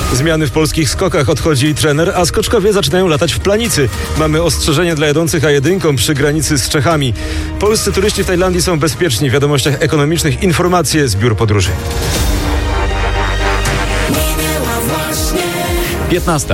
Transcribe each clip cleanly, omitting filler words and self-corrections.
Zmiany w polskich skokach, odchodzi trener, a skoczkowie zaczynają latać w planicy. Mamy ostrzeżenie dla jadących A1 przy granicy z Czechami. Polscy turyści w Tajlandii są bezpieczni. W wiadomościach ekonomicznych informacje z biur podróży. 15.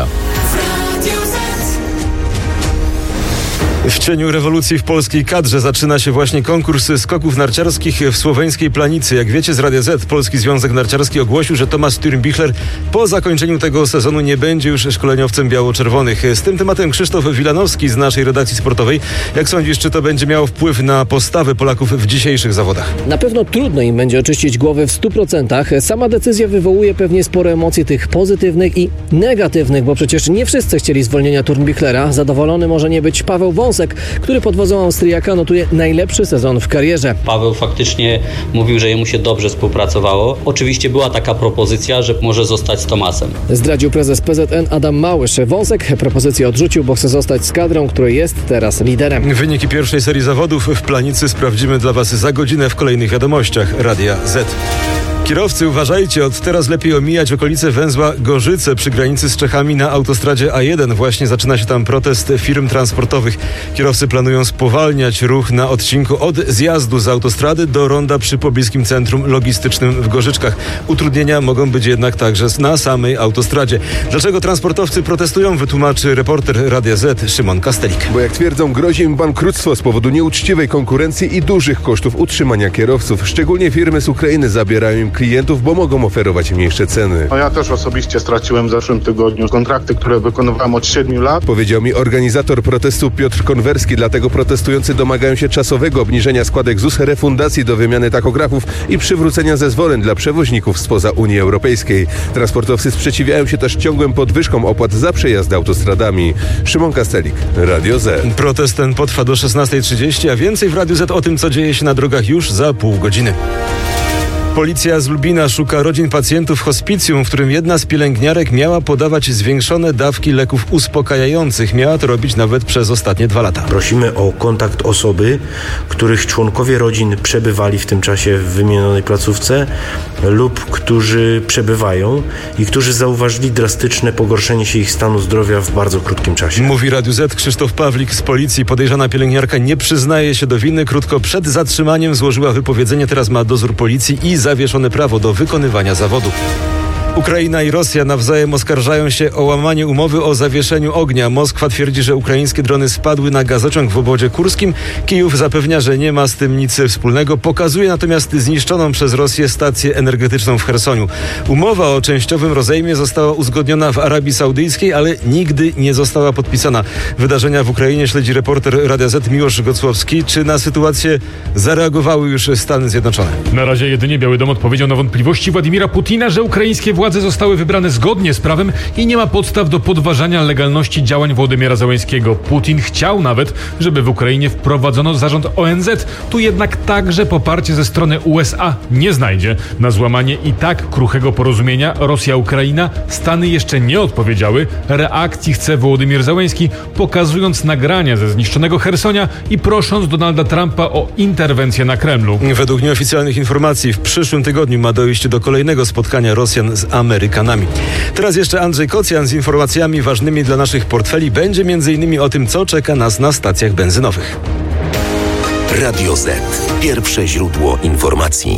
W cieniu rewolucji w polskiej kadrze zaczyna się właśnie konkurs skoków narciarskich w słoweńskiej Planicy. Jak wiecie z Radia Z, Polski Związek Narciarski ogłosił, że Tomasz Stürmbichler po zakończeniu tego sezonu nie będzie już szkoleniowcem biało-czerwonych. Z tym tematem Krzysztof Wilanowski z naszej redakcji sportowej. Jak sądzisz, czy to będzie miało wpływ na postawę Polaków w dzisiejszych zawodach? Na pewno trudno im będzie oczyścić głowę w 100%. Sama decyzja wywołuje pewnie spore emocje tych pozytywnych i negatywnych, bo przecież nie wszyscy chcieli zwolnienia Stürmbichlera. Zadowolony może nie być Paweł Wąsek, który pod wodzą Austriaka notuje najlepszy sezon w karierze. Paweł faktycznie mówił, że jemu się dobrze współpracowało. Oczywiście była taka propozycja, że może zostać z Tomasem. Zdradził prezes PZN Adam Małysz. Wąsek propozycję odrzucił, bo chce zostać z kadrą, której jest teraz liderem. Wyniki pierwszej serii zawodów w Planicy sprawdzimy dla Was za godzinę w kolejnych wiadomościach Radia Z. Kierowcy, uważajcie, od teraz lepiej omijać okolice węzła Gorzyce przy granicy z Czechami na autostradzie A1. Właśnie zaczyna się tam protest firm transportowych. Kierowcy planują spowalniać ruch na odcinku od zjazdu z autostrady do ronda przy pobliskim centrum logistycznym w Gorzyczkach. Utrudnienia mogą być jednak także na samej autostradzie. Dlaczego transportowcy protestują, wytłumaczy reporter Radia Z Szymon Kastelik. Bo jak twierdzą, grozi im bankructwo z powodu nieuczciwej konkurencji i dużych kosztów utrzymania kierowców. Szczególnie firmy z Ukrainy zabierają im klientów, bo mogą oferować mniejsze ceny. Ja też osobiście straciłem w zeszłym tygodniu kontrakty, które wykonywałem od 7 lat. Powiedział mi organizator protestu Piotr Konwerski, dlatego protestujący domagają się czasowego obniżenia składek ZUS, refundacji do wymiany tachografów i przywrócenia zezwoleń dla przewoźników spoza Unii Europejskiej. Transportowcy sprzeciwiają się też ciągłym podwyżkom opłat za przejazdy autostradami. Szymon Kastelik, Radio Z. Protest ten potrwa do 16:30, a więcej w Radiu Z o tym, co dzieje się na drogach już za pół godziny. Policja z Lubina szuka rodzin pacjentów w hospicjum, w którym jedna z pielęgniarek miała podawać zwiększone dawki leków uspokajających. Miała to robić nawet przez ostatnie 2 lata. Prosimy o kontakt osoby, których członkowie rodzin przebywali w tym czasie w wymienionej placówce lub którzy przebywają i którzy zauważyli drastyczne pogorszenie się ich stanu zdrowia w bardzo krótkim czasie. Mówi Radiu Z Krzysztof Pawlik z policji. Podejrzana pielęgniarka nie przyznaje się do winy. Krótko przed zatrzymaniem złożyła wypowiedzenie. Teraz ma dozór policji i zawieszone prawo do wykonywania zawodu. Ukraina i Rosja nawzajem oskarżają się o łamanie umowy o zawieszeniu ognia. Moskwa twierdzi, że ukraińskie drony spadły na gazociąg w obwodzie kurskim. Kijów zapewnia, że nie ma z tym nic wspólnego. Pokazuje natomiast zniszczoną przez Rosję stację energetyczną w Chersoniu. Umowa o częściowym rozejmie została uzgodniona w Arabii Saudyjskiej, ale nigdy nie została podpisana. Wydarzenia w Ukrainie śledzi reporter Radia Z Miłosz Gocłowski. Czy na sytuację zareagowały już Stany Zjednoczone? Na razie jedynie Biały Dom odpowiedział na wątpliwości Władimira Putina, że ukraińskie władze zostały wybrane zgodnie z prawem i nie ma podstaw do podważania legalności działań Wołodymyra Zełenskiego. Putin chciał nawet, żeby w Ukrainie wprowadzono zarząd ONZ. Tu jednak także poparcie ze strony USA nie znajdzie. Na złamanie i tak kruchego porozumienia Rosja-Ukraina Stany jeszcze nie odpowiedziały. Reakcji chce Wołodymyr Zełenski, pokazując nagrania ze zniszczonego Chersonia i prosząc Donalda Trumpa o interwencję na Kremlu. Według nieoficjalnych informacji w przyszłym tygodniu ma dojść do kolejnego spotkania Rosjan z Amerykanami. Teraz jeszcze Andrzej Kocjan z informacjami ważnymi dla naszych portfeli. Będzie m.in. o tym, co czeka nas na stacjach benzynowych. Radio Z. Pierwsze źródło informacji.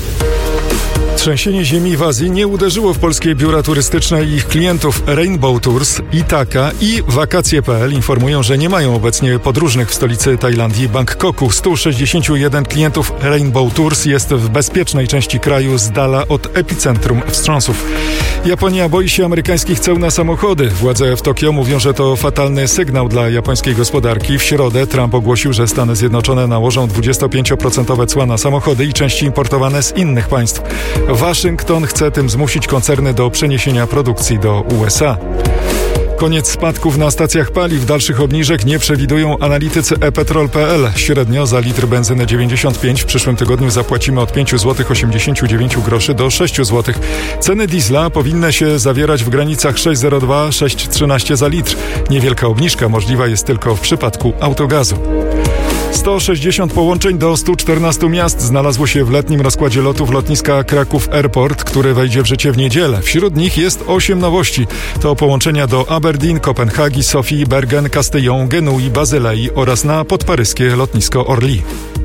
Trzęsienie ziemi w Azji nie uderzyło w polskie biura turystyczne i ich klientów. Rainbow Tours, Itaka i Wakacje.pl informują, że nie mają obecnie podróżnych w stolicy Tajlandii, Bangkoku. 161 klientów Rainbow Tours jest w bezpiecznej części kraju z dala od epicentrum wstrząsów. Japonia boi się amerykańskich ceł na samochody. Władze w Tokio mówią, że to fatalny sygnał dla japońskiej gospodarki. W środę Trump ogłosił, że Stany Zjednoczone nałożą 25% cła na samochody i części importowane z innych państw. Waszyngton chce tym zmusić koncerny do przeniesienia produkcji do USA. Koniec spadków na stacjach paliw. Dalszych obniżek nie przewidują analitycy ePetrol.pl. Średnio za litr benzyny 95 w przyszłym tygodniu zapłacimy od 5,89 zł do 6 zł. Ceny diesla powinny się zawierać w granicach 6,02-6,13 za litr. Niewielka obniżka możliwa jest tylko w przypadku autogazu. 160 połączeń do 114 miast znalazło się w letnim rozkładzie lotów lotniska Kraków Airport, który wejdzie w życie w niedzielę. Wśród nich jest 8 nowości. To połączenia do Aberdeen, Kopenhagi, Sofii, Bergen, Castellón, Genui, Bazylei oraz na podparyskie lotnisko Orly.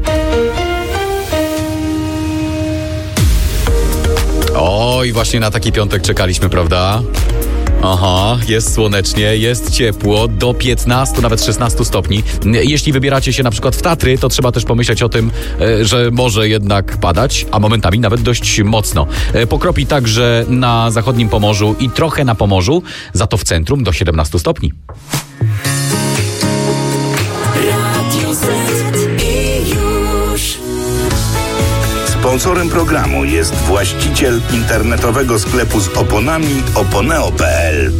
Oj, właśnie na taki piątek czekaliśmy, prawda? Aha, jest słonecznie, jest ciepło, do 15, nawet 16 stopni. Jeśli wybieracie się na przykład w Tatry, to trzeba też pomyśleć o tym, że może jednak padać, a momentami nawet dość mocno. Pokropi także na zachodnim Pomorzu i trochę na Pomorzu, za to w centrum do 17 stopni. Sponsorem programu jest właściciel internetowego sklepu z oponami oponeo.pl.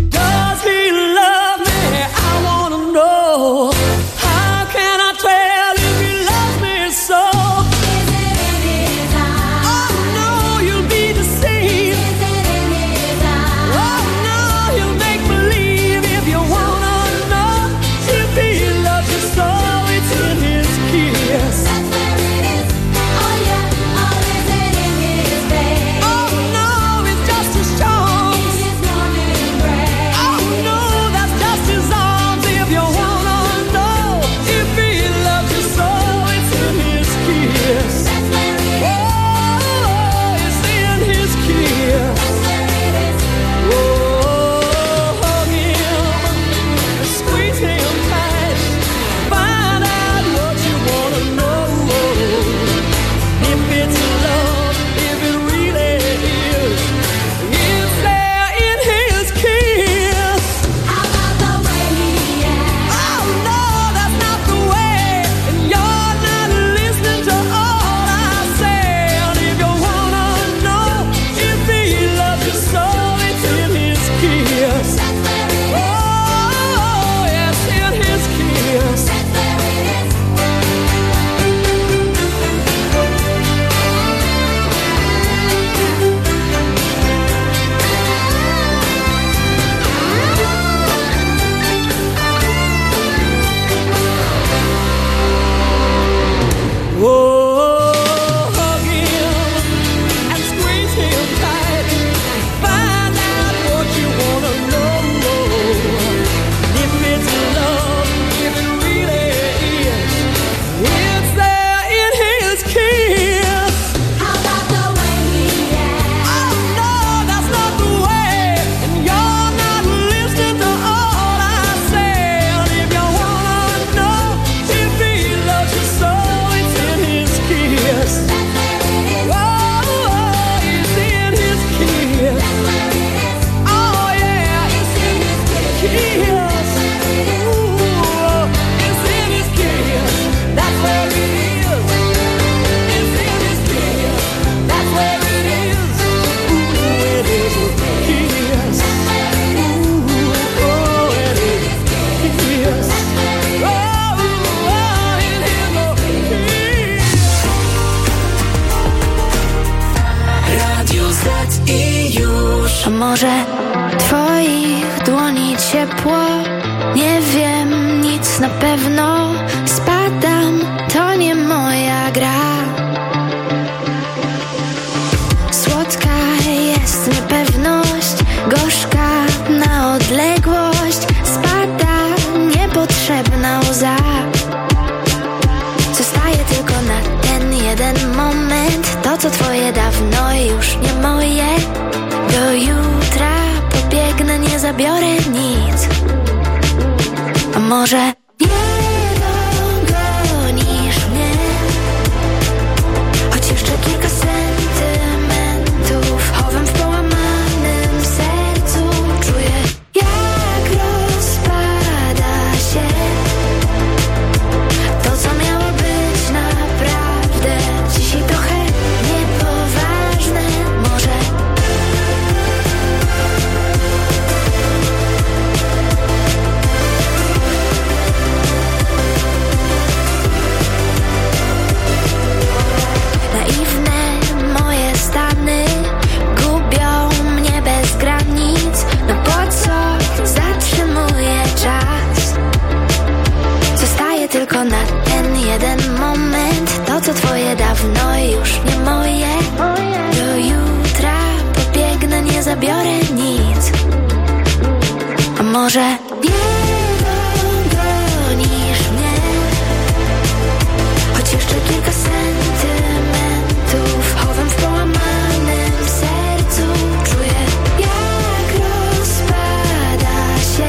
A może twoich dłoni ciepło? Nie wiem nic na pewno. Spadam, to nie moja gra. Słodka jest niepewność, gorzka na odległość. Spada niepotrzebna łza. Zostaje tylko na ten jeden moment. To co twoje dawno już nie moje. Do jutra pobiegnę, nie zabiorę nic. A może nie dogonisz mnie? Choć jeszcze kilka sentymentów chowam w połamanym sercu. Czuję jak rozpada się to co miało być naprawdę. Dzisiaj trochę niepoważne. Może zabiorę nic. A może nie dogonisz mnie, choć jeszcze kilka sentymentów chowam w połamanym sercu. Czuję, jak rozpada się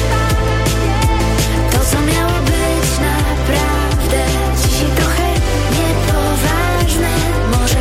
to, co miało być naprawdę dzisiaj trochę niepoważne. Może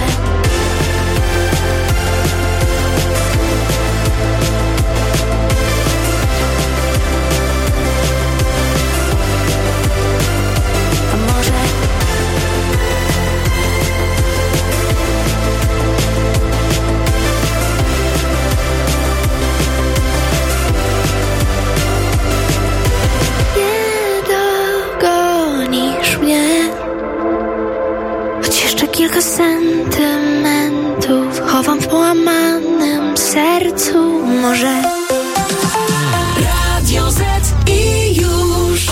kilka sentymentów chowam w połamanym sercu. Może Radio Z i już.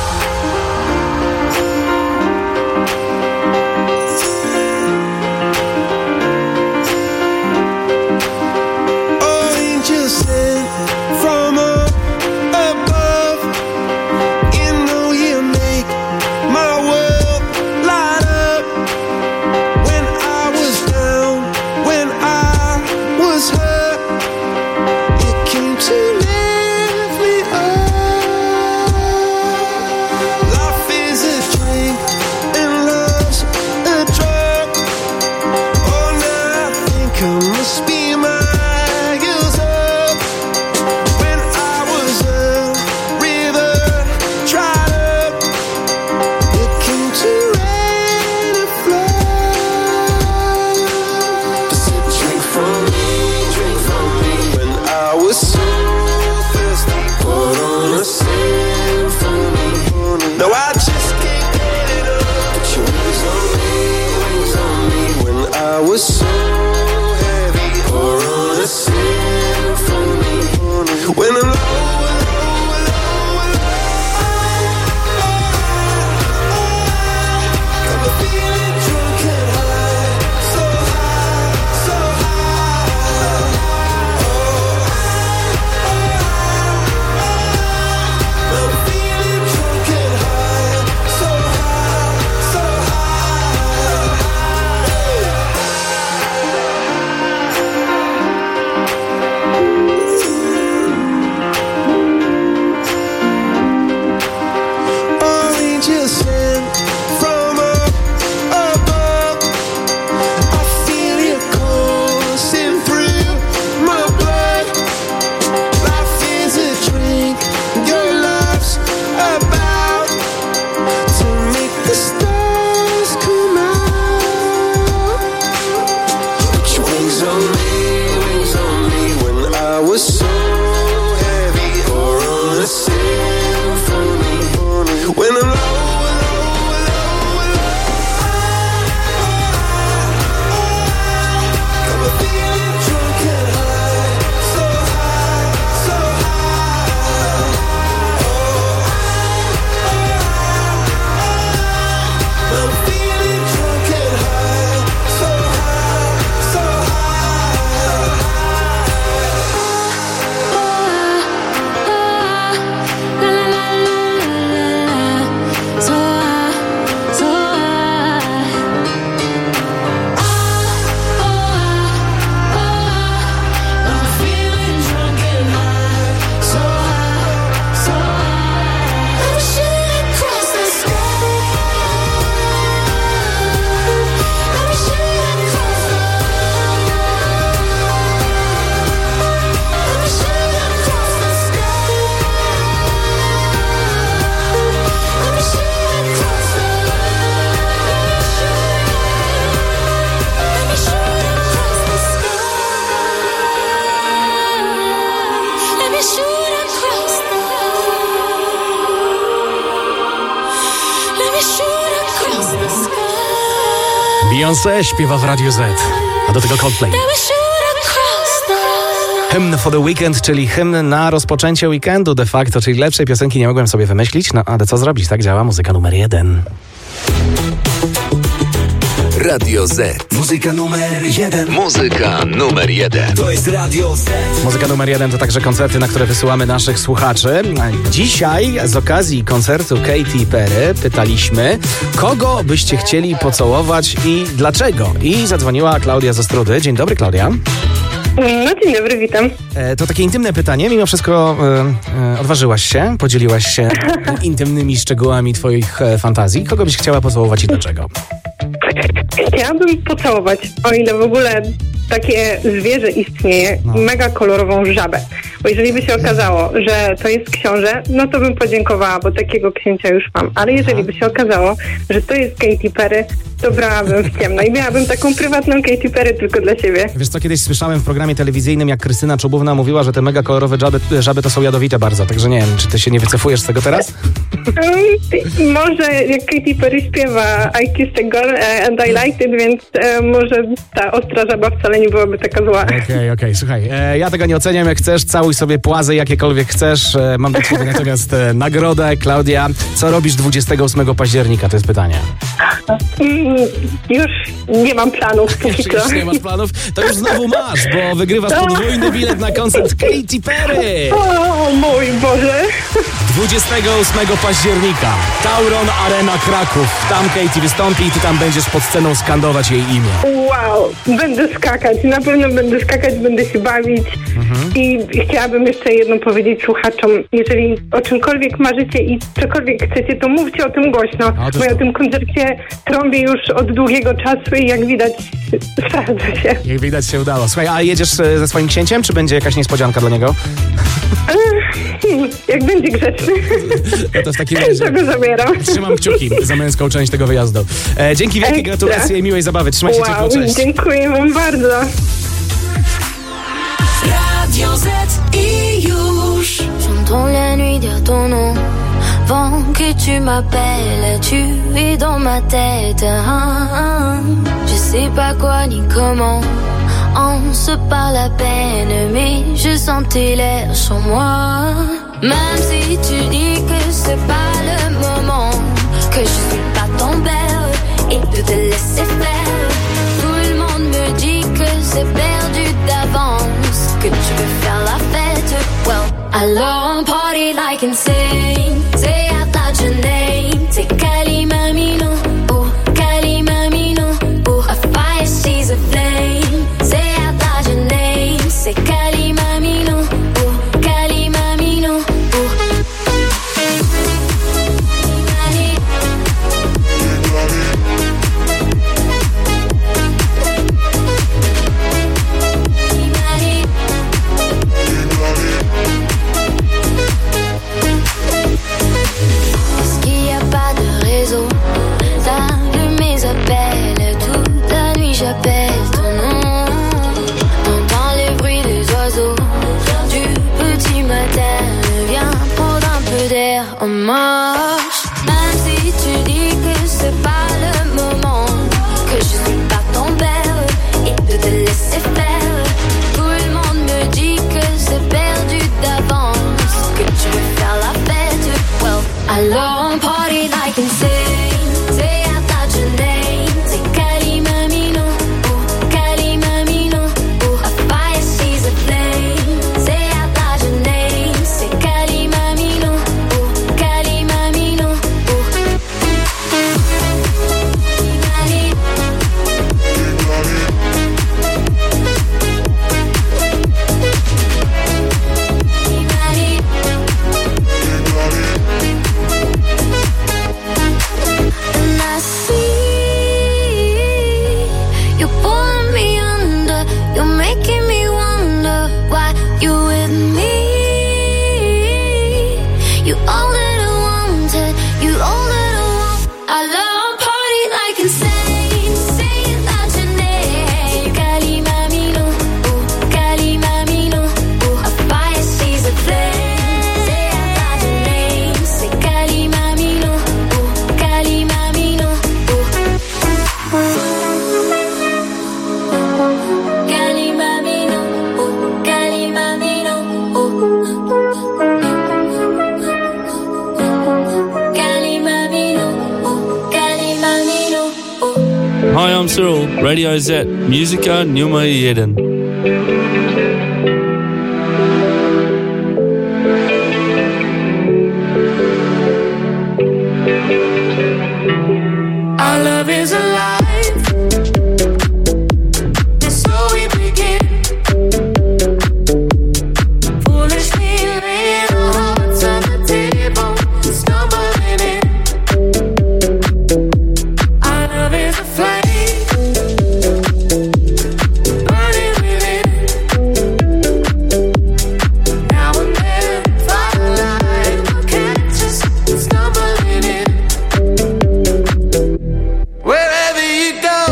Beyoncé śpiewa w Radio Z, a do tego Coldplay. Hymn for the Weekend, czyli hymn na rozpoczęcie weekendu de facto, czyli lepszej piosenki nie mogłem sobie wymyślić, no ale co zrobić, tak działa muzyka numer 1. Radio Z. Muzyka numer 1. Muzyka numer 1. To jest Radio Z. Muzyka numer 1 to także koncerty, na które wysyłamy naszych słuchaczy. Dzisiaj z okazji koncertu Katy Perry pytaliśmy, kogo byście chcieli pocałować i dlaczego? I zadzwoniła Klaudia z Ostródy. Dzień dobry, Klaudia. No dzień dobry, witam. To takie intymne pytanie, mimo wszystko odważyłaś się, podzieliłaś się intymnymi szczegółami twoich fantazji. Kogo byś chciała pocałować i dlaczego? Chciałabym pocałować, o ile w ogóle takie zwierzę istnieje, mega kolorową żabę. Bo jeżeli by się okazało, że to jest książę, no to bym podziękowała, bo takiego księcia już mam. Ale jeżeli by się okazało, że to jest Katy Perry, to brałabym w ciemno i miałabym taką prywatną Katy Perry tylko dla siebie. Wiesz co, kiedyś słyszałem w programie telewizyjnym, jak Krystyna Czubówna mówiła, że te mega kolorowe żaby to są jadowite bardzo, także nie wiem, czy ty się nie wycofujesz z tego teraz? Może jak Katy Perry śpiewa I kissed a girl and I liked it, więc może ta ostra żaba wcale nie byłaby taka zła. Okej, słuchaj, ja tego nie oceniam, jak chcesz, całuj sobie płazy jakiekolwiek chcesz. Mam dla ciebie natomiast nagrodę. Klaudia, co robisz 28 października? To jest pytanie. Już nie mam planów. Już nie masz planów? To już znowu masz, bo wygrywasz podwójny bilet na koncert Katy Perry. O mój Boże. 28 października Tauron Arena Kraków. Tam Katy wystąpi i ty tam będziesz pod sceną skandować jej imię. Wow, będę skakać. Na pewno będę skakać, będę się bawić. I chciałabym jeszcze jedno powiedzieć słuchaczom. Jeżeli o czymkolwiek marzycie i cokolwiek chcecie, to mówcie o tym głośno. Bo ja o tym koncercie trąbię już od długiego czasu i jak widać sprawdza się. Jak widać się udało. Słuchaj, a jedziesz ze swoim księciem, czy będzie jakaś niespodzianka dla niego? Jak będzie grzeczny. No to w takim razie to go zabieram. Trzymam kciuki za męską część tego wyjazdu. Dzięki wielkie, gratulacje i miłej zabawy. Trzymaj się ciepło, cześć. Dziękuję wam bardzo. Radio Z i już. J'entends la nuit dire ton nom. Avant que tu m'appelles, tu es dans ma tête. Je sais pas quoi ni comment. On se parle à peine, mais je sentais l'air sur moi. Même si tu dis que c'est pas le moment, que je suis pas ton belle et de te laisser faire. Tout le monde me dit que c'est perdu d'avance, que tu veux faire la fête. Well, alors party like insane. Say out loud your name. Say Kali Mamino, oh Kali Mamino, oh a fire she's a flame. Say out loud your name. Say Kali Mamino, oh Kali Mamino, oh. J'appelle ton nom, t'entends les bruits des oiseaux du petit matin. Viens prendre un peu d'air en marche. Même si tu dis que c'est pas le moment, que je suis pas ton père et de te laisser faire. Tout le monde me dit que c'est perdu d'avance, que tu veux faire la fête. Well, alors party like insane. Say out loud your name. Say Kali Mamino. Say out loud your name. Say Kali Mamino, oh Kali Hi, I'm Cyril. Radio Z. Muzyka numer 1. Our love is alive. And so we begin. Foolishly laying our hearts on the table, stumbling in. Our love is a flame, burning within. Now and then, firelight will catch us, stumbling in. Wherever you go,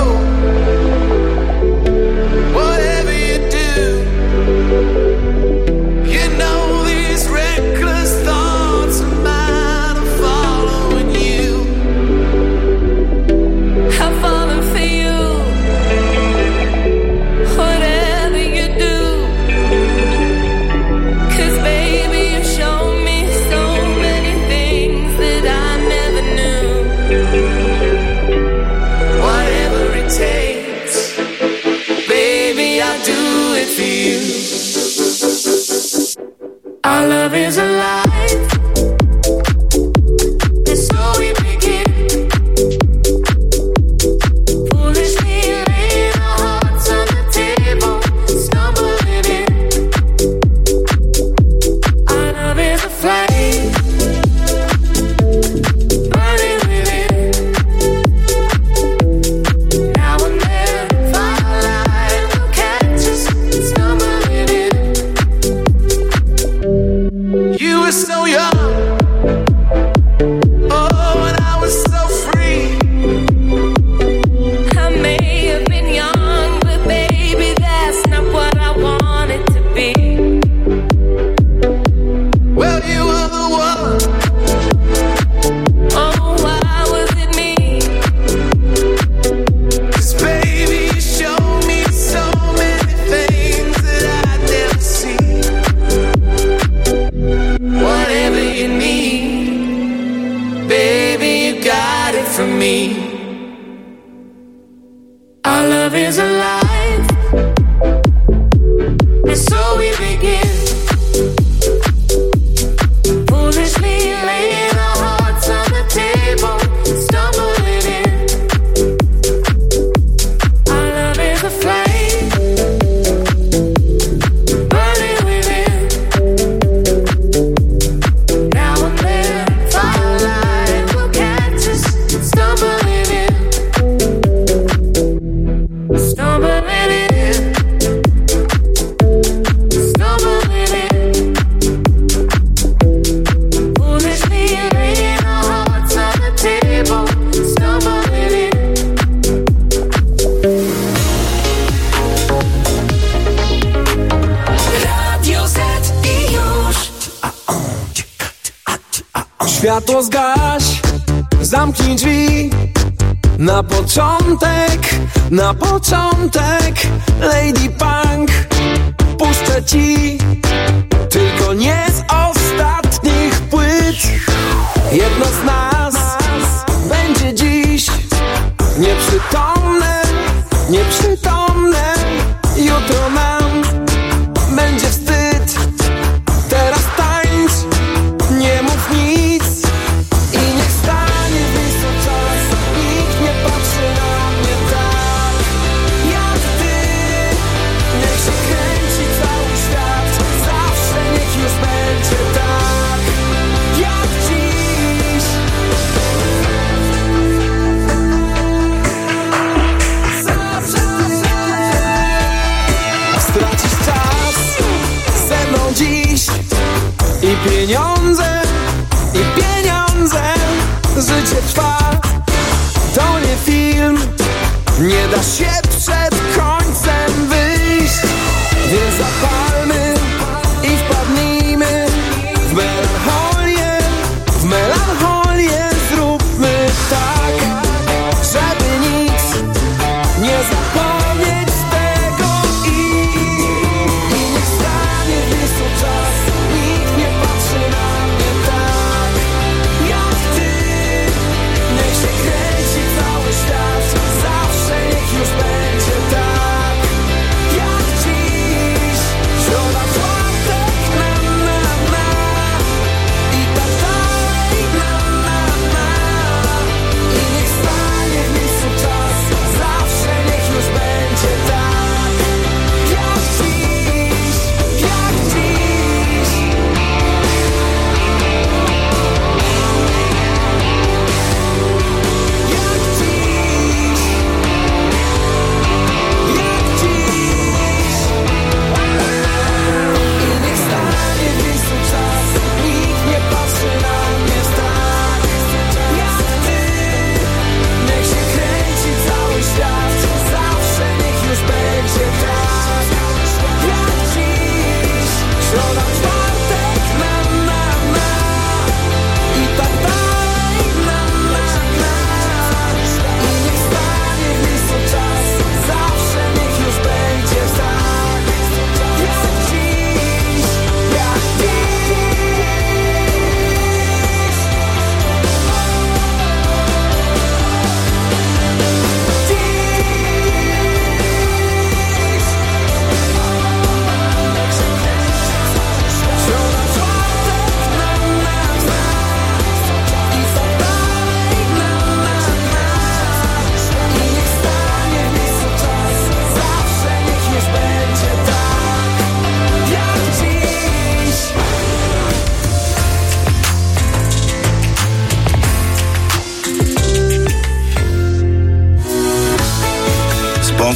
whatever you do, you know these reckless thoughts of mine are following you. I'm falling for you, whatever you do. 'Cause baby, you show me so many things that I never knew. Whatever it takes, baby, I'll do it for you. Our love is alive, and so we begin. Foolishly laying our hearts on the table, stumbling in. Our love is a flame, burning within. Now and then, firelight will catch us, stumbling in. You were so young, oh, and I was so free. I may have been young, but baby, that's not what I wanted to be. Well, you were the one. Oh, why was it me? 'Cause baby, you showed me so many things that I'd never see. Whatever you need, baby, you got it from me. Our love is alive, and so we begin. Foolishly laying our hearts on the table, stumbling in. Our love is a flame, burning within. Now and then, firelight will catch us, stumbling in. Stumbling in. Stumbling in. Foolishly laying our hearts on the table, stumbling in. Radio Z i już. Światło zgaś, zamknij drzwi. Na początek Lady Punk puszczę ci, tylko nie z ostatnich płyt. Jedno z nas będzie dziś nieprzytomne. Jutro nam będzie wstyd. Teraz tańcz, nie mów nic i niech stanie w miejscu czas. Nikt nie patrzy na mnie tak jak ty. Niech się kręci cały świat, zawsze niech już będzie tak jak dziś. Stracisz czas ze mną dziś i pieniądze. Życie trwa, to nie film, nie da się przed końcem wyjść. Więc zapalmy i wpadnijmy w melancholię, zróbmy tak, żeby nic nie zapomnieć tego i niech stanie w miejscu czas. Nikt nie patrzy na mnie tak jak ty. Niech się kręci cały świat, zawsze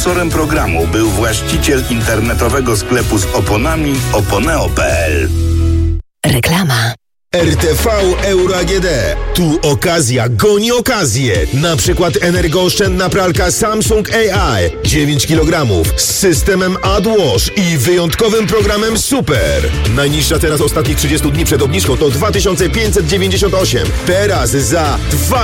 Sponsorem programu był właściciel internetowego sklepu z oponami oponeo.pl. Reklama. RTV Euro AGD. Tu okazja goni okazję. Na przykład energooszczędna pralka Samsung AI 9 kg z systemem AdWash i wyjątkowym programem Super. Najniższa teraz ostatnich 30 dni przed obniżką to 2598. Teraz za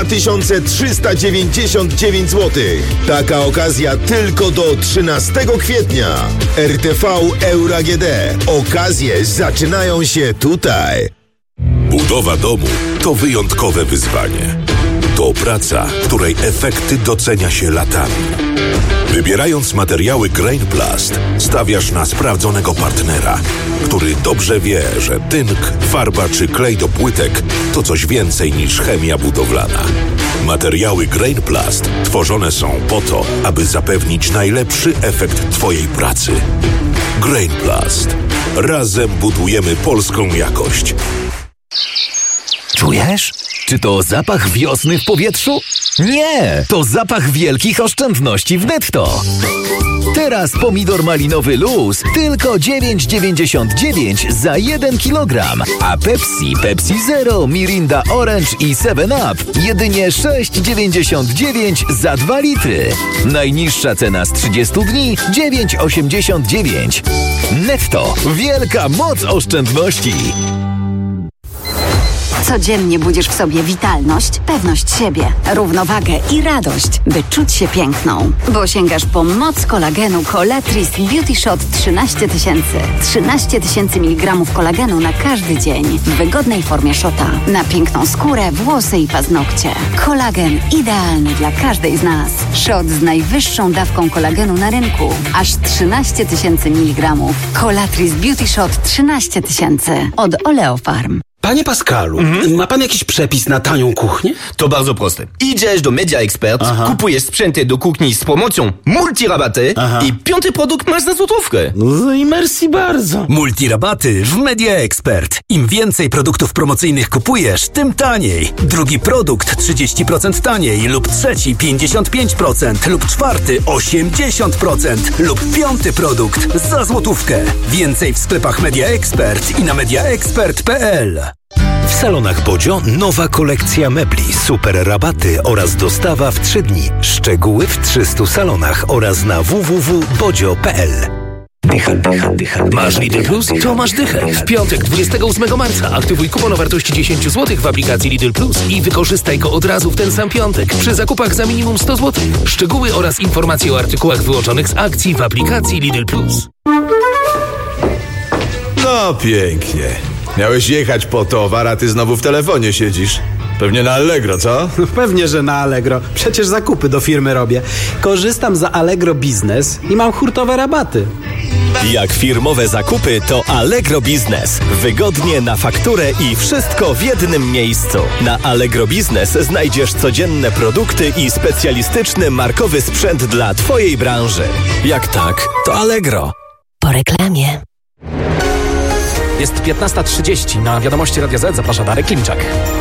2399 zł. Taka okazja tylko do 13 kwietnia. RTV Euro AGD. Okazje zaczynają się tutaj. Budowa domu to wyjątkowe wyzwanie. To praca, której efekty docenia się latami. Wybierając materiały Grainplast, stawiasz na sprawdzonego partnera, który dobrze wie, że tynk, farba czy klej do płytek to coś więcej niż chemia budowlana. Materiały Grainplast tworzone są po to, aby zapewnić najlepszy efekt Twojej pracy. Grainplast. Razem budujemy polską jakość. Czujesz? Czy to zapach wiosny w powietrzu? Nie! To zapach wielkich oszczędności w Netto. Teraz pomidor malinowy Luz tylko 9,99 za 1 kg, a Pepsi Zero, Mirinda Orange i 7up jedynie 6,99 za 2 litry. Najniższa cena z 30 dni 9,89. Netto. Wielka moc oszczędności. Codziennie budzisz w sobie witalność, pewność siebie, równowagę i radość, by czuć się piękną. Bo sięgasz po moc kolagenu Colatris Beauty Shot 13 000. 13 000 mg kolagenu na każdy dzień. W wygodnej formie shota. Na piękną skórę, włosy i paznokcie. Kolagen idealny dla każdej z nas. Shot z najwyższą dawką kolagenu na rynku. Aż 13 000 mg. Colatris Beauty Shot 13 000. Od Oleofarm. Panie Pascalu, ma pan jakiś przepis na tanią kuchnię? To bardzo proste. Idziesz do Media Expert, kupujesz sprzęty do kuchni z promocją multirabaty i 5. produkt masz za złotówkę. No i merci bardzo. Multirabaty w Media Expert. Im więcej produktów promocyjnych kupujesz, tym taniej. Drugi produkt 30% taniej lub trzeci 55% lub czwarty 80% lub 5. produkt za złotówkę. Więcej w sklepach Media Expert i na mediaexpert.pl. W salonach Bodzio nowa kolekcja mebli, super rabaty oraz dostawa w 3 dni. Szczegóły w 300 salonach oraz na www.bodzio.pl. Dycha. Masz Lidl Plus? To masz dychę. W piątek, 28 marca aktywuj kupon o wartości 10 zł w aplikacji Lidl Plus i wykorzystaj go od razu w ten sam piątek przy zakupach za minimum 100 zł. Szczegóły oraz informacje o artykułach wyłączonych z akcji w aplikacji Lidl Plus. No pięknie. Miałeś jechać po towar, a ty znowu w telefonie siedzisz. Pewnie na Allegro, co? Pewnie, że na Allegro. Przecież zakupy do firmy robię. Korzystam z Allegro Biznes i mam hurtowe rabaty. Jak firmowe zakupy, to Allegro Biznes. Wygodnie na fakturę i wszystko w jednym miejscu. Na Allegro Biznes znajdziesz codzienne produkty i specjalistyczny markowy sprzęt dla Twojej branży. Jak tak, to Allegro. Po reklamie. Jest 15:30. Na Wiadomości Radia Z zaprasza Darek Klimczak.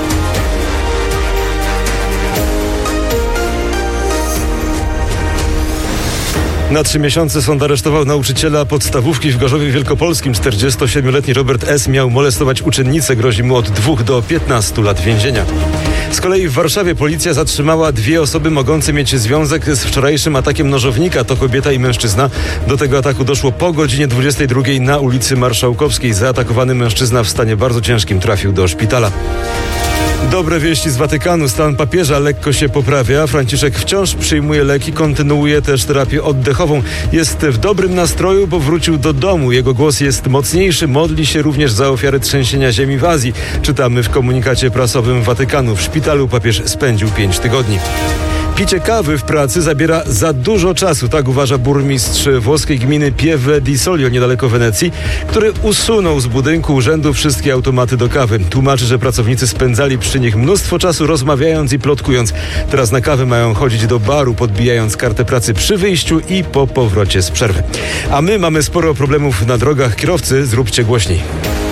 Na 3 miesiące sąd aresztował nauczyciela podstawówki w Gorzowie Wielkopolskim. 47-letni Robert S. miał molestować uczennicę. Grozi mu od 2 do 15 lat więzienia. Z kolei w Warszawie policja zatrzymała 2 osoby mogące mieć związek z wczorajszym atakiem nożownika. To kobieta i mężczyzna. Do tego ataku doszło po godzinie 22 na ulicy Marszałkowskiej. Zaatakowany mężczyzna w stanie bardzo ciężkim trafił do szpitala. Dobre wieści z Watykanu. Stan papieża lekko się poprawia. Franciszek wciąż przyjmuje leki, kontynuuje też terapię oddechową. Jest w dobrym nastroju, bo wrócił do domu. Jego głos jest mocniejszy. Modli się również za ofiary trzęsienia ziemi w Azji. Czytamy w komunikacie prasowym Watykanu. W szpitalu papież spędził 5 tygodni. Picie kawy w pracy zabiera za dużo czasu, tak uważa burmistrz włoskiej gminy Pieve di Solio niedaleko Wenecji, który usunął z budynku urzędu wszystkie automaty do kawy. Tłumaczy, że pracownicy spędzali przy nich mnóstwo czasu rozmawiając i plotkując. Teraz na kawę mają chodzić do baru, podbijając kartę pracy przy wyjściu i po powrocie z przerwy. A my mamy sporo problemów na drogach. Kierowcy, zróbcie głośniej.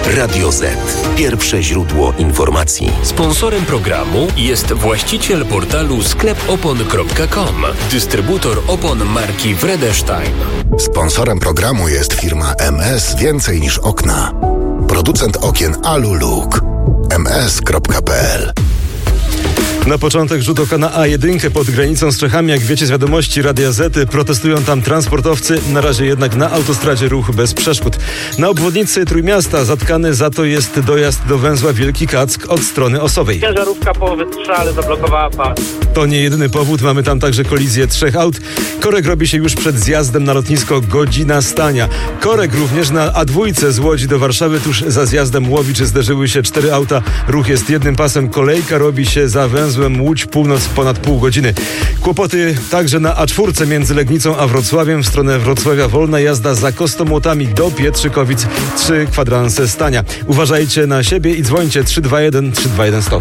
Radio Z. Pierwsze źródło informacji. Sponsorem programu jest właściciel portalu sklepopon.com, dystrybutor opon marki Vredestein. Sponsorem programu jest firma MS Więcej niż okna. Producent okien Aluluk. ms.pl. Na początek rzut oka na A1 pod granicą z Czechami. Jak wiecie z wiadomości Radia Z, protestują tam transportowcy. Na razie jednak na autostradzie ruch bez przeszkód. Na obwodnicy Trójmiasta zatkany za to jest dojazd do węzła Wielki Kack od strony Osowej. Ciężarówka po wystrzale zablokowała pas. To nie jedyny powód, mamy tam także kolizję 3 aut. Korek robi się już przed zjazdem na lotnisko, godzina stania. Korek również na A2 z Łodzi do Warszawy, tuż za zjazdem Łowicz zderzyły się 4 auta. Ruch jest jednym pasem, kolejka robi się za węzłem Łódź Północ ponad pół godziny. Kłopoty także na A4 między Legnicą a Wrocławiem. W stronę Wrocławia wolna jazda za Kostomłotami do Pietrzykowic, 3 kwadranse stania. Uważajcie na siebie i dzwońcie 321 321 100.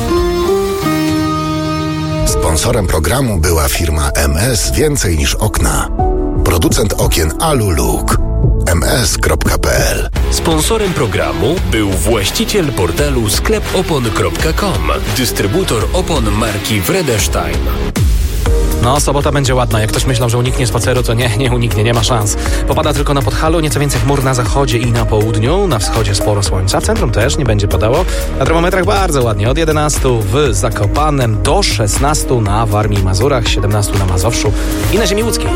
Sponsorem programu była firma MS Więcej niż okna. Producent okien Aluluk. ms.pl. Sponsorem programu był właściciel portalu sklepopon.com, dystrybutor opon marki Vredestein. No, sobota będzie ładna. Jak ktoś myślał, że uniknie spaceru, to nie uniknie, nie ma szans. Popada tylko na Podhalu, nieco więcej chmur na zachodzie i na południu. Na wschodzie sporo słońca, w centrum też nie będzie padało. Na termometrach bardzo ładnie. Od 11 w Zakopanem do 16 na Warmii i Mazurach, 17 na Mazowszu i na ziemi łódzkiej.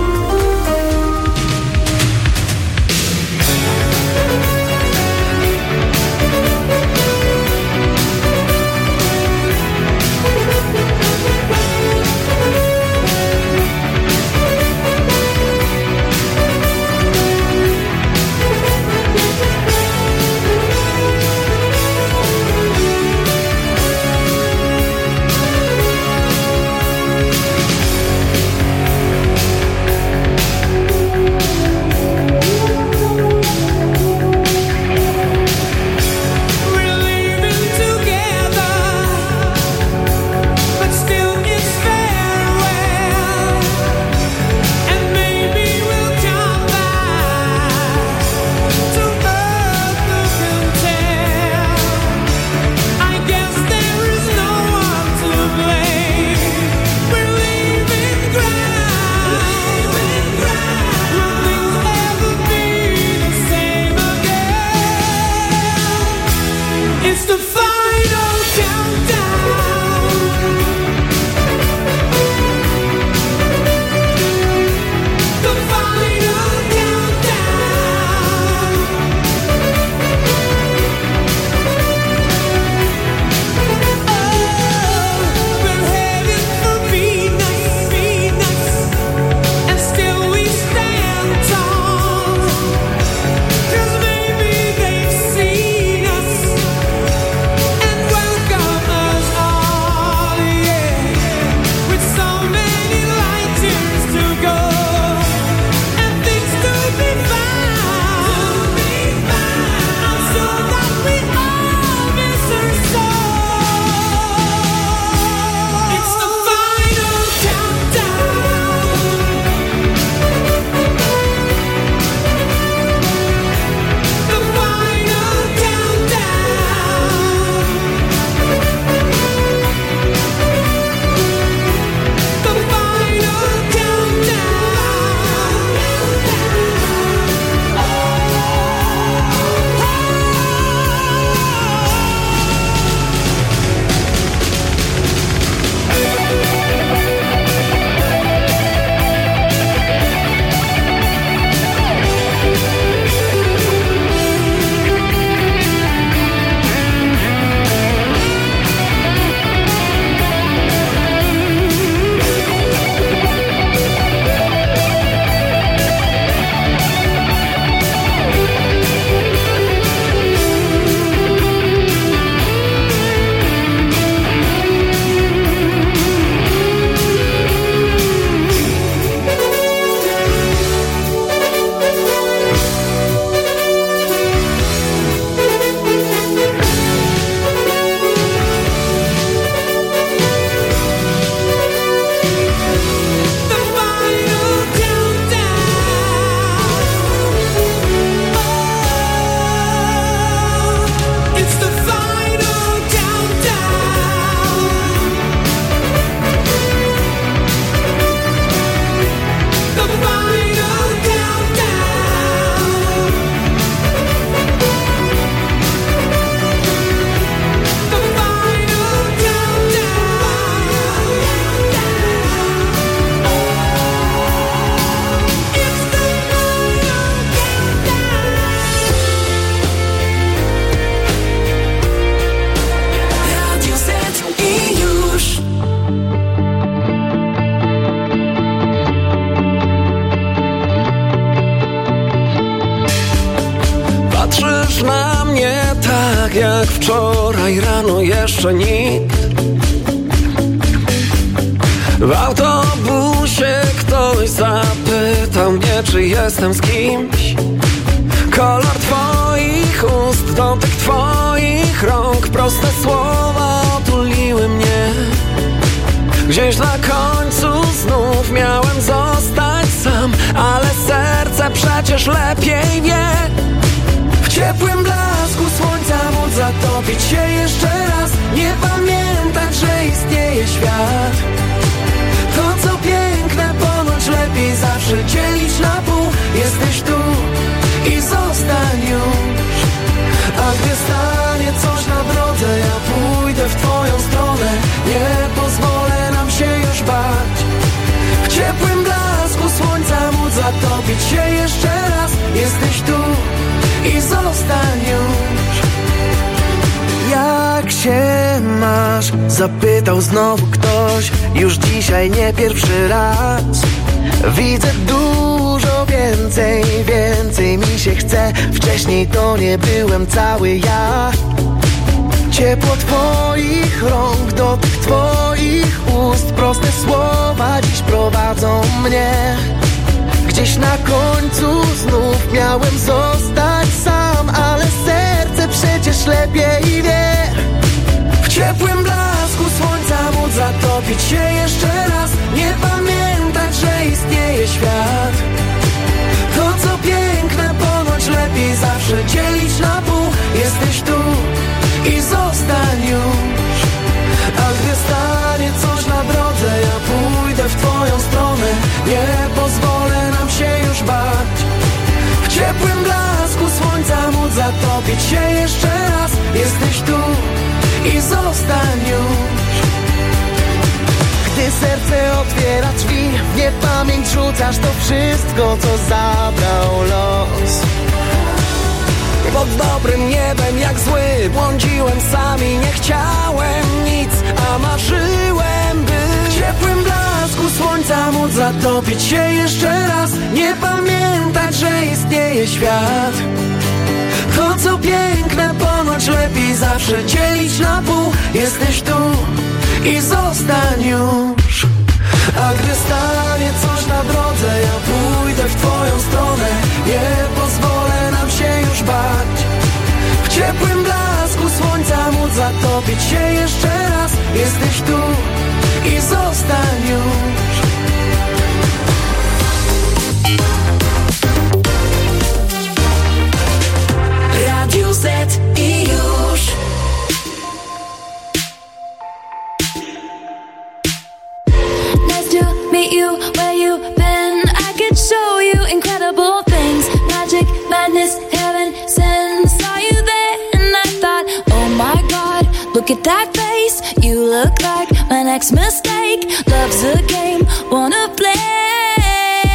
Czekasz na mnie tak jak wczoraj rano jeszcze nikt. W autobusie ktoś zapytał mnie, czy jestem z kimś. Kolor twoich ust, dotyk twoich rąk, proste słowa otuliły mnie. Gdzieś na końcu znów miałem zostać sam, ale serce przecież lepiej wie. W ciepłym blasku słońca móc zatopić się jeszcze raz, nie pamiętać, że istnieje świat. To co piękne ponoć lepiej zawsze dzielić na pół. Jesteś tu i zostań już. A gdy stanie coś na drodze, ja pójdę w twoją stronę. Nie pozwolę nam się już bać. W ciepłym blasku słońca móc zatopić się jeszcze raz. Jesteś tu i zostań już. Jak się masz? Zapytał znowu ktoś. Już dzisiaj nie pierwszy raz. Widzę dużo więcej, więcej mi się chce. Wcześniej to nie byłem cały ja. Ciepło twoich rąk, dotyk twoich ust, proste słowa dziś prowadzą mnie. Gdzieś na końcu znów miałem zostać sam, ale serce przecież lepiej wie. W ciepłym blasku słońca móc zatopić się jeszcze raz, nie pamiętać, że istnieje świat. To co piękne ponoć lepiej zawsze dzielić na pół. Jesteś tu i zostań już. A gdy stanie coś na drodze, ja pójdę w twoją stronę. Nie pozwolę nam się już bać. W ciepłym blasku słońca móc zatopić się jeszcze raz. Jesteś tu i zostań już. Gdy serce otwiera drzwi, w niepamięć rzucasz to wszystko, co zabrał los. Pod dobrym niebem jak zły błądziłem sam i nie chciałem nic, a marzyłem, by w ciepłym blasku słońca móc zatopić się jeszcze raz. Nie pamiętać, że istnieje świat. To co piękne ponoć lepiej zawsze dzielić na pół. Jesteś tu i zostań już. A gdy stanie coś na drodze, ja pójdę w twoją stronę. Nie pozwolę nam się już bać. W ciepłym blasku słońca móc zatopić się jeszcze raz. Jesteś tu i zostań już. Radio Z i już. Meet you where you've been. I could show you incredible things. Magic, madness, heaven sent. Saw you there and I thought, oh my God, look at that face. You look like my next mistake. Love's a game, wanna play.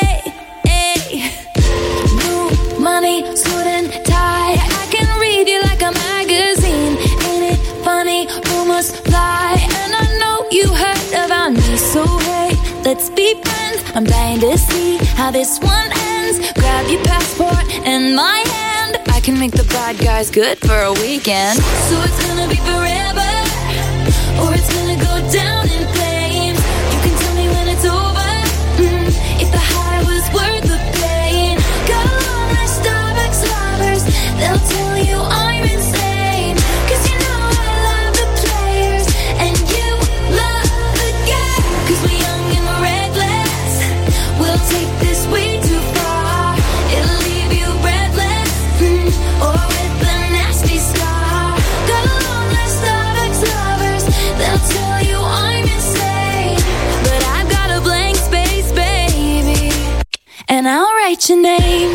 New money, suit and tie. I can read you like a magazine. Ain't it funny? Rumors fly, and I know you heard about me. So hey, let's be friends. I'm dying to see how this one ends. Grab your passport and my hand. I can make the bad guys good for a weekend. So it's gonna be forever, or it's gonna go down in flames. You can tell me when it's over, if the high was worth the pain. Got a long list of ex-lovers, they'll tell you I'm insane. 'Cause you know I love the players, and you love the game. 'Cause we're young and we're reckless, we'll take this way too far. It'll leave you breathless, or with a nasty scar. Got a long list of ex-lovers, they'll tell you I'm insane. But I've got a blank space, baby, and I'll write your name.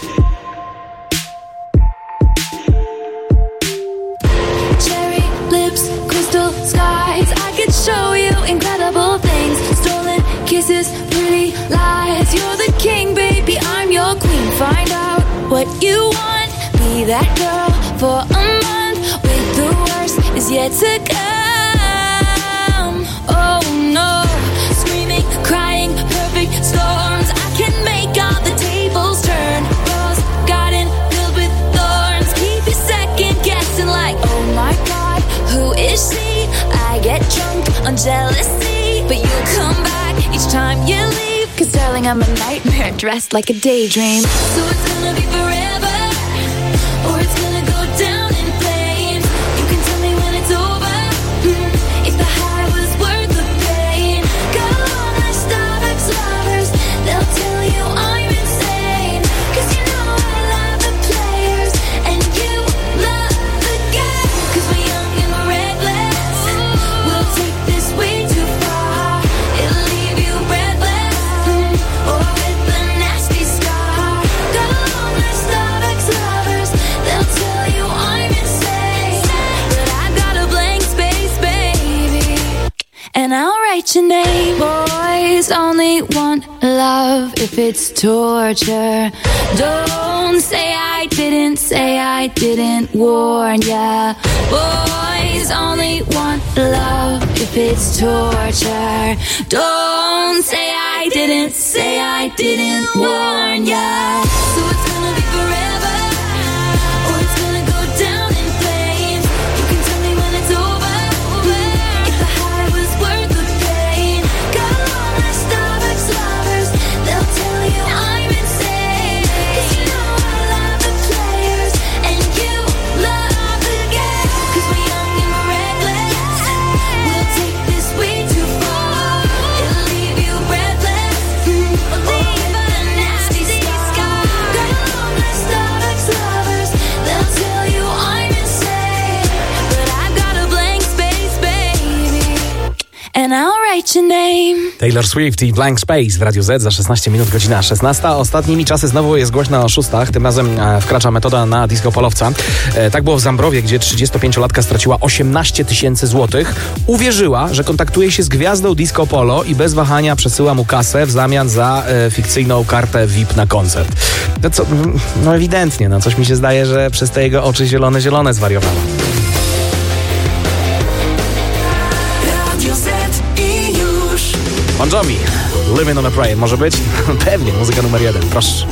Cherry lips, crystal skies. I could show you incredible things. Stolen kisses, pretty lies. You're the king, baby, I'm your queen. Find out what you want. Be that girl for a month. With the worst is yet to come. Oh no, screaming, crying, perfect storms. I can make all the tables turn. Rose garden filled with thorns. Keep feeling I'm a nightmare dressed like a daydream. So it's gonna be forever, or it's gonna go down in flames. You can tell me when it's over, if the high was worth the pain. Go on, my Starbucks lovers, they'll tell you I'm insane. 'Cause you know I love the players, and you love the game. 'Cause we're young and we're reckless, we'll take this way too far. It'll leave you breathless, or with a nasty scar. Go on, my Starbucks lovers, they'll tell you I'm insane. But I've got a blank space, baby, and I'll write your name. Boys only want love if it's torture. Don't say I didn't warn ya. Boys only want love if it's torture. Don't say I didn't warn ya. So it's gonna be forever, or it's gonna go down in flames. You can tell me when it's over, if the high was worth the pain. Go on, my Starbucks lovers, they'll tell you I'm insane. 'Cause you know I love the players, and you love the game. 'Cause we're young and we're reckless, we'll take this way too far. It'll leave you breathless, or leave a nasty scar. Go on, my Starbucks lovers, they'll tell you I'm insane. But I've got a blank space, baby, and I'll write your name. Taylor Swift i Blank Space w Radiu Z za 16 minut, godzina 16. Ostatnimi czasy znowu jest głośno o 6. Tym razem wkracza metoda na disco polowca. Tak było w Zambrowie, gdzie 35-latka straciła 18 000 złotych. Uwierzyła, że kontaktuje się z gwiazdą disco polo i bez wahania przesyła mu kasę w zamian za fikcyjną kartę VIP na koncert. No co, no ewidentnie, no coś mi się zdaje, że przez te jego oczy zielone zwariowała. Radio Z i już. Bon Jovi, Living on a Prayer, może być? Pewnie, muzyka numer 1, proszę.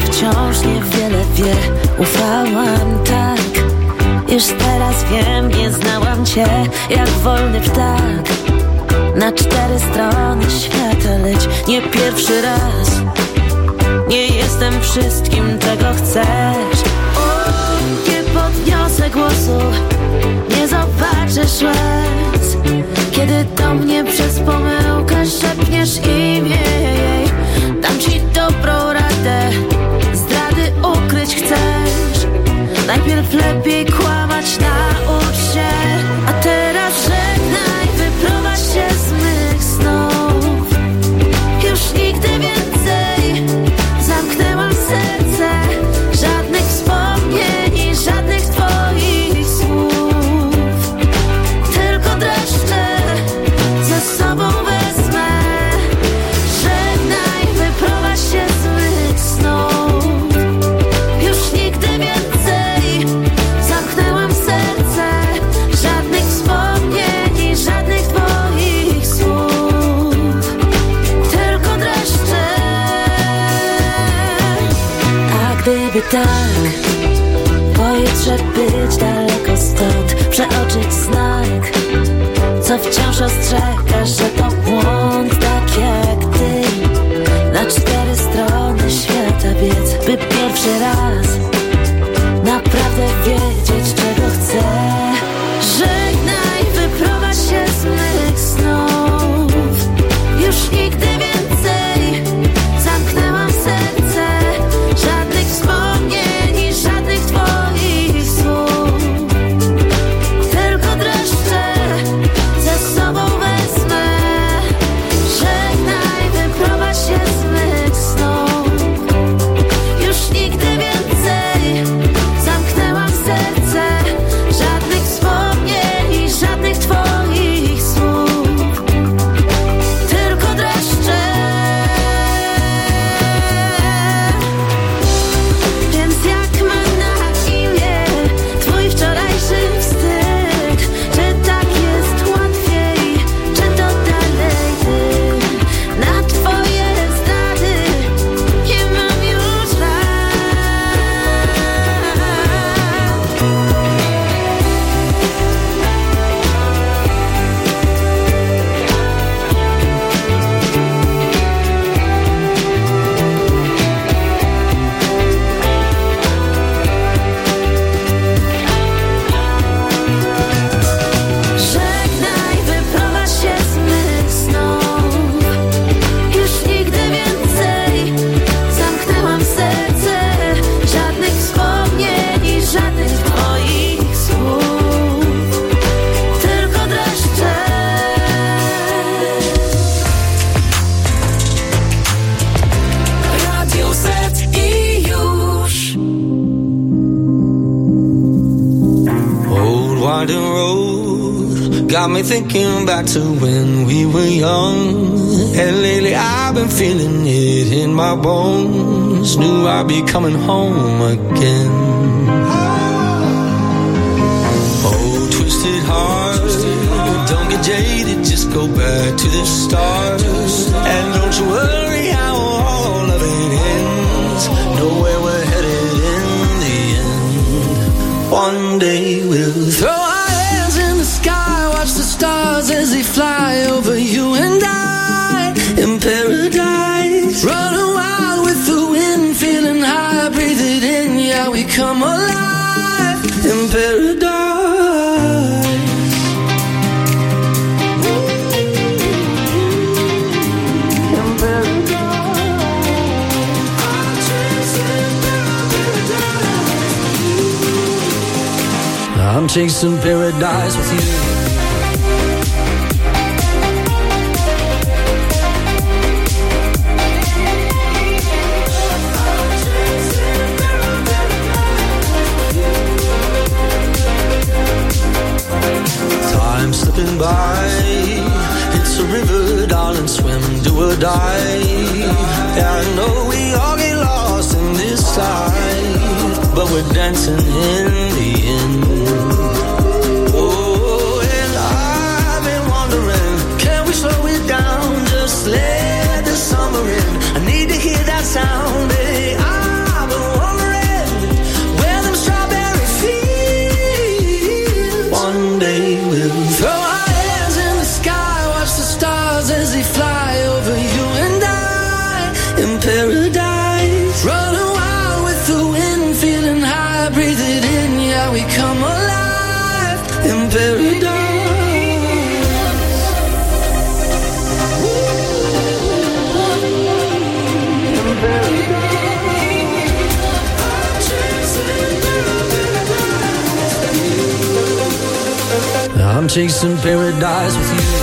wciąż niewiele wie. Ufałam tak, już teraz wiem, nie znałam cię jak wolny ptak. Na 4 strony świata, lecz nie pierwszy raz. Nie jestem wszystkim, czego chcesz. Nie podniosę głosu, nie zobaczysz łez, kiedy do mnie przez pomyłkę szepniesz imię jej. Dam ci dobrą radę, zdrady ukryć chcesz. Najpierw lepiej kłamać, naucz się. A teraz żegnaj, wyprowadź się z mych snów. Już nigdy więcej zamknęłam serce. Żadnych wspomnień i żadnych twoich słów. Tylko dreszcze ze sobą wezmę. Żegnaj, wyprowadź się z mych snów. Już nigdy więcej zamknęłam serce. Żadnych wspomnień i żadnych twoich słów. Tylko dreszcze. A gdyby tak, pojutrze być daleko stąd, przeoczyć znak, co wciąż ostrzega, że to błąd, tak jak ty. Na 4 strony świata biec, by pierwszy raz naprawdę wiedzieć, czego chcę. Żegnaj, wyprowadź się z mych snów. Już nigdy więcej zamknęłam serce. Żadnych wspomnień i żadnych twoich słów. Tylko dreszcze ze sobą wezmę. Żegnaj, wyprowadź się z mych snów. Już nigdy więcej zamknęłam serce. Żadnych wspomnień i żadnych twoich słów. Tylko dreszcze. Więc jak ma na imię twój wczorajszy wstyd? Czy tak jest łatwiej, czy to dalej ty? Na twoje zdrady nie mam już rad. Żegnaj, wyprowadź się z mych snów. Już nigdy więcej zamknęłam serce. Żadnych wspomnień i żadnych twoich słów. Tylko dreszcze. Radio Z i już. Old winding road got me thinking back to when we were young. And lately I've been feeling it in my bones. Knew I'd be coming home again. Oh, twisted heart, don't get jaded, just go back to the start. And don't you worry how all of it ends. Know where we're headed in the end. One day we'll throw our hands in the sky, watch the stars as they fly over you and I in paradise. Running wild with the wind, feeling high, breathe it in, yeah, we come alive in paradise. In paradise. I'm chasing paradise with you. Time slipping by, it's a river, darling, swim, do or die. Yeah, I know we all get lost in this life, but we're dancing in the end. Oh, and I've been wondering, can we slow it down, just let the summer in? I need to hear that sound, hey, I breathe it in, yeah, we come alive in paradise. I'm chasing paradise with you.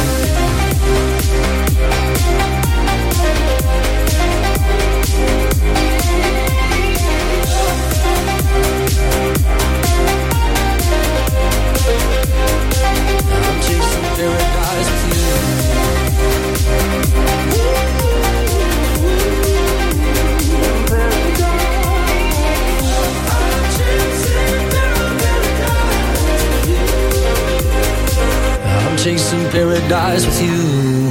Chasing paradise with you.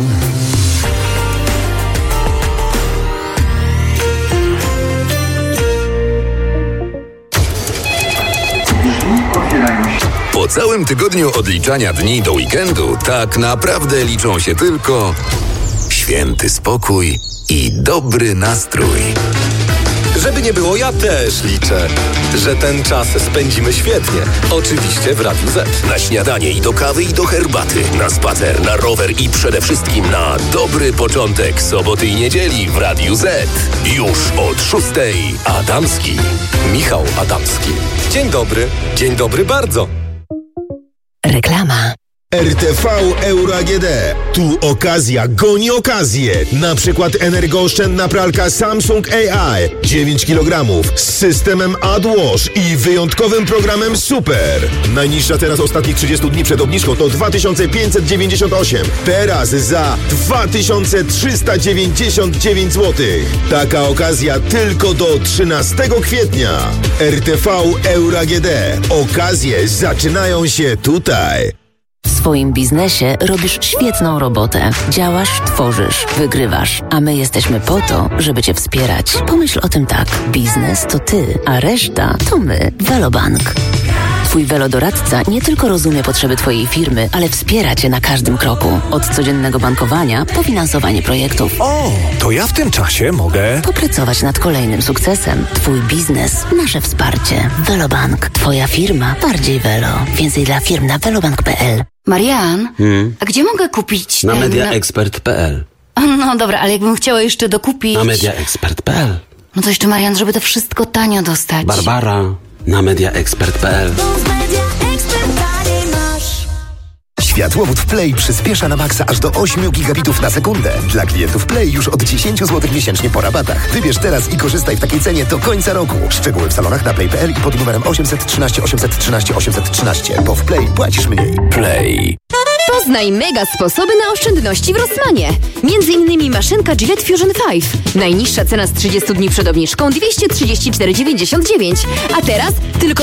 Po całym tygodniu odliczania dni do weekendu tak naprawdę liczą się tylko święty spokój i dobry nastrój. Żeby nie było, ja też liczę, że ten czas spędzimy świetnie. Oczywiście w Radiu Z. Na śniadanie i do kawy i do herbaty, na spacer, na rower i przede wszystkim na dobry początek soboty i niedzieli w Radiu Z. Już od 6:00. Adamski. Michał Adamski. Dzień dobry bardzo. Reklama. RTV Euro AGD. Tu okazja goni okazję. Na przykład energooszczędna pralka Samsung AI 9 kg z systemem AdWash i wyjątkowym programem Super. Najniższa teraz ostatnich 30 dni przed obniżką to 2598. Teraz za 2399 zł. Taka okazja tylko do 13 kwietnia. RTV Euro AGD. Okazje zaczynają się tutaj. W swoim biznesie robisz świetną robotę. Działasz, tworzysz, wygrywasz. A my jesteśmy po to, żeby Cię wspierać. Pomyśl o tym tak. Biznes to Ty, a reszta to my. Velobank. Twój velodoradca nie tylko rozumie potrzeby Twojej firmy, ale wspiera Cię na każdym kroku. Od codziennego bankowania po finansowanie projektów. O, to ja w tym czasie mogę popracować nad kolejnym sukcesem. Twój biznes, nasze wsparcie. Velobank. Twoja firma bardziej velo. Więcej dla firm na velobank.pl. Marian, a gdzie mogę kupić Na mediaexpert.pl. No dobra, ale jakbym chciała jeszcze dokupić... Na mediaexpert.pl. No to jeszcze, Marian, żeby to wszystko tanio dostać. Barbara, na mediaexpert.pl. Światłowód w Play przyspiesza na maksa aż do 8 gigabitów na sekundę. Dla klientów Play już od 10 zł miesięcznie po rabatach. Wybierz teraz i korzystaj w takiej cenie do końca roku. Szczegóły w salonach na play.pl i pod numerem 813 813 813, bo w Play płacisz mniej. Play. Poznaj mega sposoby na oszczędności w Rossmanie. Między innymi maszynka Gillette Fusion 5. Najniższa cena z 30 dni przed obniżką 234,99. A teraz tylko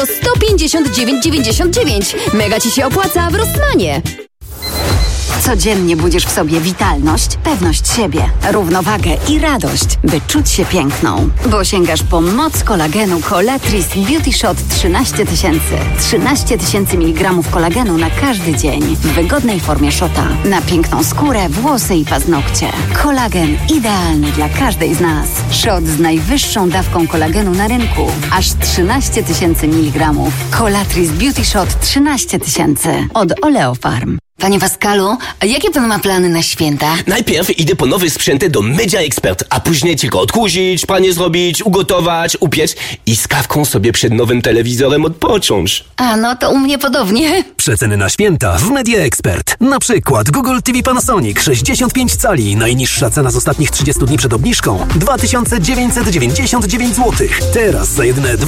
159,99. Mega Ci się opłaca w Rossmanie. Codziennie budzisz w sobie witalność, pewność siebie, równowagę i radość, by czuć się piękną. Bo sięgasz po moc kolagenu Colatris Beauty Shot 13 tysięcy. 13 tysięcy miligramów kolagenu na każdy dzień. W wygodnej formie shota. Na piękną skórę, włosy i paznokcie. Kolagen idealny dla każdej z nas. Shot z najwyższą dawką kolagenu na rynku. Aż 13 tysięcy miligramów. Colatris Beauty Shot 13 tysięcy. Od Oleofarm. Panie Pascalu, a jakie pan ma plany na święta? Najpierw idę po nowe sprzęty do Media Expert, a później tylko odkurzyć, pranie zrobić, ugotować, upiec i z kawką sobie przed nowym telewizorem odpocząć. A no to u mnie podobnie. Przeceny na święta w Media Expert. Na przykład Google TV Panasonic 65 cali. Najniższa cena z ostatnich 30 dni przed obniżką 2999 zł. Teraz za jedyne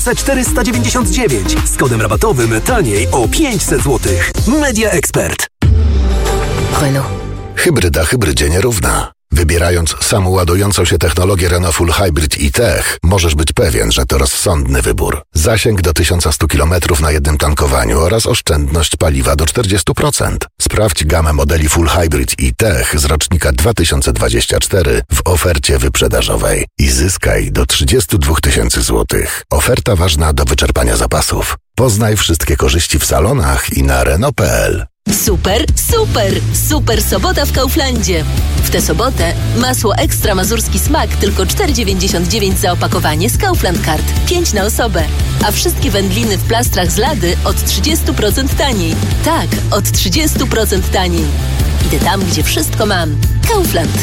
2499. Z kodem rabatowym taniej o 500 zł. Media Expert. Renault. Hybryda hybrydzie nierówna. Wybierając samoładującą się technologię Renault Full Hybrid e-Tech, możesz być pewien, że to rozsądny wybór. Zasięg do 1100 km na jednym tankowaniu oraz oszczędność paliwa do 40%. Sprawdź gamę modeli Full Hybrid e-Tech z rocznika 2024 w ofercie wyprzedażowej i zyskaj do 32 000 złotych. Oferta ważna do wyczerpania zapasów. Poznaj wszystkie korzyści w salonach i na Renault.pl. Super, super, super sobota w Kauflandzie. W tę sobotę masło ekstra mazurski smak tylko 4,99 za opakowanie z Kaufland Card. 5 na osobę. A wszystkie wędliny w plastrach z Lady od 30% taniej. Tak, od 30% taniej. Idę tam, gdzie wszystko mam. Kaufland.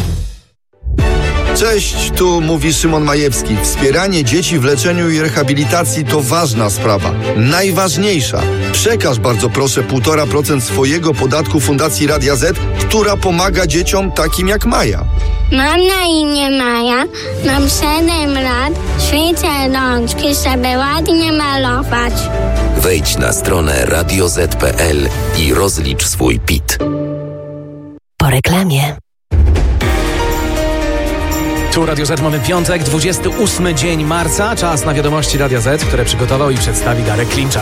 Cześć, tu mówi Szymon Majewski. Wspieranie dzieci w leczeniu i rehabilitacji to ważna sprawa. Najważniejsza. Przekaż bardzo proszę 1,5% swojego podatku Fundacji Radia Z, która pomaga dzieciom takim jak Maja. Mam na imię Maja, mam 7 lat, ćwiczę rączki, żeby ładnie malować. Wejdź na stronę radioz.pl i rozlicz swój PIT. Po reklamie. Tu Radio Z, mamy piątek, 28 dzień marca. Czas na wiadomości Radia Z, które przygotował i przedstawi Darek Klimczak.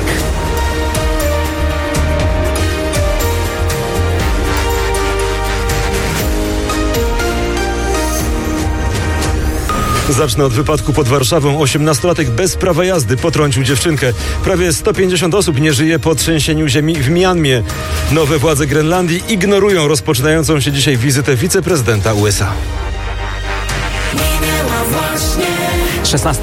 Zacznę od wypadku pod Warszawą. 18-latek bez prawa jazdy potrącił dziewczynkę. Prawie 150 osób nie żyje po trzęsieniu ziemi w Mjanmie. Nowe władze Grenlandii ignorują rozpoczynającą się dzisiaj wizytę wiceprezydenta USA. 16.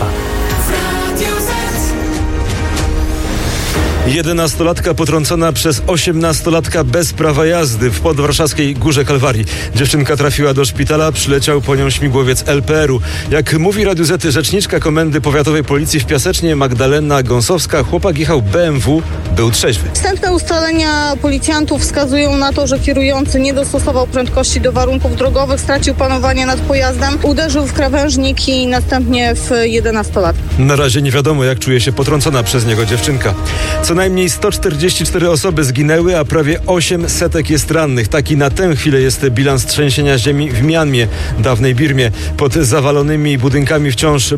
11-latka potrącona przez 18-latka bez prawa jazdy w podwarszawskiej Górze Kalwarii. Dziewczynka trafiła do szpitala, przyleciał po nią śmigłowiec LPR-u. Jak mówi Radiu Z rzeczniczka Komendy Powiatowej Policji w Piasecznie Magdalena Gąsowska, chłopak jechał BMW, był trzeźwy. Wstępne ustalenia policjantów wskazują na to, że kierujący nie dostosował prędkości do warunków drogowych, stracił panowanie nad pojazdem, uderzył w krawężnik i następnie w 11-latkę. Na razie nie wiadomo, jak czuje się potrącona przez niego dziewczynka. Co najmniej 144 osoby zginęły, a prawie 800 jest rannych. Taki na tę chwilę jest bilans trzęsienia ziemi w Mjanmie, dawnej Birmie. Pod zawalonymi budynkami wciąż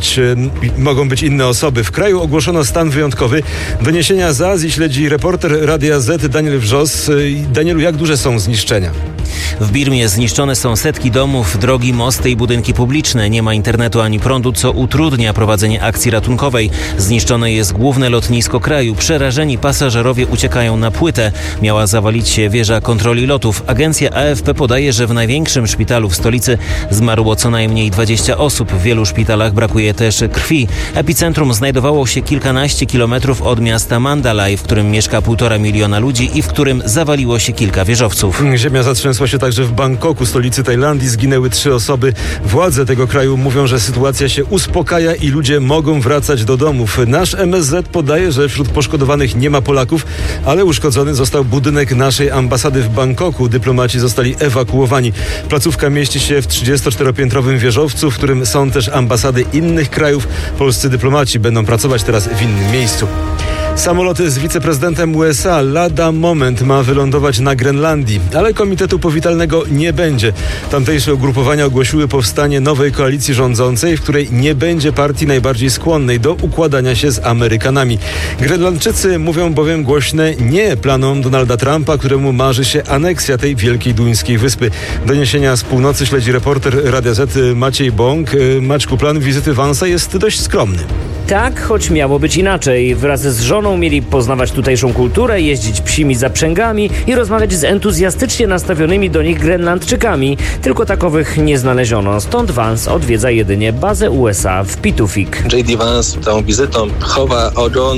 mogą być inne osoby. W kraju ogłoszono stan wyjątkowy. Doniesienia z Azji śledzi reporter Radia Z Daniel Wrzos. Danielu, jak duże są zniszczenia? W Birmie zniszczone są setki domów, drogi, mosty i budynki publiczne. Nie ma internetu ani prądu, co utrudnia prowadzenie akcji ratunkowej. Zniszczone jest główne lotnisko kraju. Przerażeni pasażerowie uciekają na płytę. Miała zawalić się wieża kontroli lotów. Agencja AFP podaje, że w największym szpitalu w stolicy zmarło co najmniej 20 osób. W wielu szpitalach brakuje też krwi. Epicentrum znajdowało się kilkanaście kilometrów od miasta Mandalay, w którym mieszka 1,5 miliona ludzi i w którym zawaliło się kilka wieżowców. Ziemia zatrzęsła się także w Bangkoku, stolicy Tajlandii. Zginęły 3 osoby. Władze tego kraju mówią, że sytuacja się uspokaja i ludzie mogą wracać do domów. Nasz MSZ podaje, że wśród poszkodowanych nie ma Polaków, ale uszkodzony został budynek naszej ambasady w Bangkoku. Dyplomaci zostali ewakuowani. Placówka mieści się w 34-piętrowym wieżowcu, w którym są też ambasady innych krajów. Polscy dyplomaci będą pracować teraz w innym miejscu. Samolot z wiceprezydentem USA lada moment ma wylądować na Grenlandii, ale komitetu powitalnego nie będzie. Tamtejsze ugrupowania ogłosiły powstanie nowej koalicji rządzącej, w której nie będzie partii najbardziej skłonnej do układania się z Amerykanami. Grenlandczycy mówią bowiem głośne nie planom Donalda Trumpa, któremu marzy się aneksja tej wielkiej duńskiej wyspy. Doniesienia z północy śledzi reporter Radia Z Maciej Bąk. Maćku, plan wizyty Vansa jest dość skromny. Tak, choć miało być inaczej. Wraz z żoną mieli poznawać tutejszą kulturę, jeździć psimi zaprzęgami i rozmawiać z entuzjastycznie nastawionymi do nich Grenlandczykami. Tylko takowych nie znaleziono. Stąd Vance odwiedza jedynie bazę USA w Pituffik. J.D. Vance tą wizytą chowa ogon